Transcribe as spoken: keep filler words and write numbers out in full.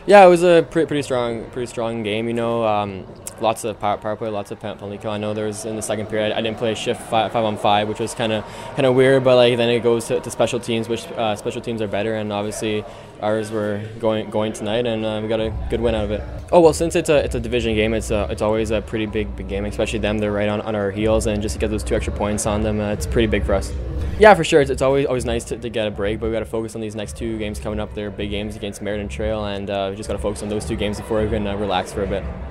Yeah, it was a pretty, pretty strong, pretty strong game. You know, um, lots of power, power play, lots of penalty kill. I know there was in the second period. I, I didn't play shift five, five on five, which was kind of kind of weird. But like then it goes to, to special teams, which uh, special teams are better, and obviously ours were going going tonight, and uh, we got a good win out of it. Oh well, since it's a it's a division game, it's a, it's always a pretty big big game, especially them. They're right on, on our heels, and just to get those two extra points on them, uh, it's pretty big for us. Yeah, for sure. It's, it's always always nice to, to get a break, but we got to focus on these next two games coming up. They're big games against Meriden Trail, and uh, we just got to focus on those two games before we can uh, relax for a bit.